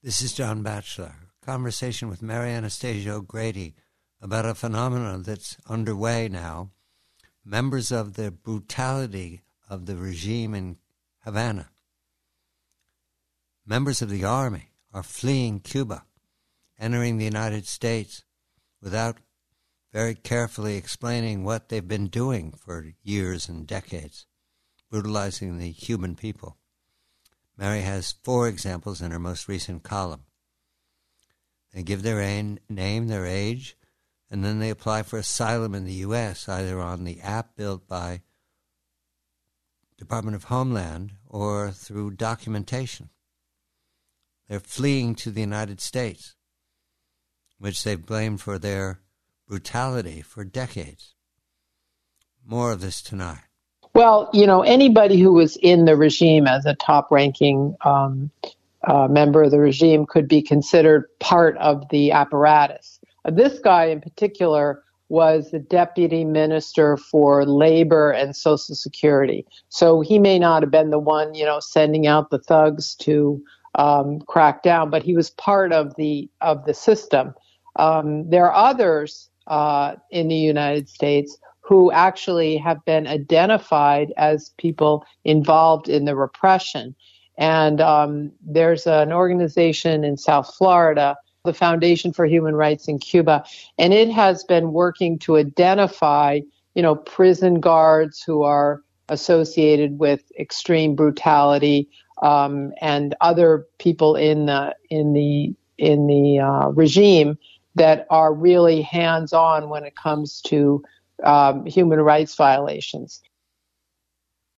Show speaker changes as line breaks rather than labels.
This is John Batchelor. Conversation with Mary Anastasia O'Grady about a phenomenon that's underway now. Members of the brutality of the regime in Havana. Members of the army are fleeing Cuba, entering the United States without very carefully explaining what they've been doing for years and decades, brutalizing the Cuban people. Mary has 4 examples in her most recent column. They give their name, their age, and then they apply for asylum in the U.S., either on the app built by Department of Homeland or through documentation. They're fleeing to the United States, which they've blamed for their brutality for decades. More of this tonight.
Well, anybody who was in the regime as a top-ranking member of the regime could be considered part of the apparatus. This guy in particular was the deputy minister for labor and Social Security. So he may not have been the one, sending out the thugs to crack down, but he was part of the system. There are others in the United States who actually have been identified as people involved in the repression. And there's an organization in South Florida, the Foundation for Human Rights in Cuba, and it has been working to identify, prison guards who are associated with extreme brutality, and other people in the regime that are really hands-on when it comes to human rights violations.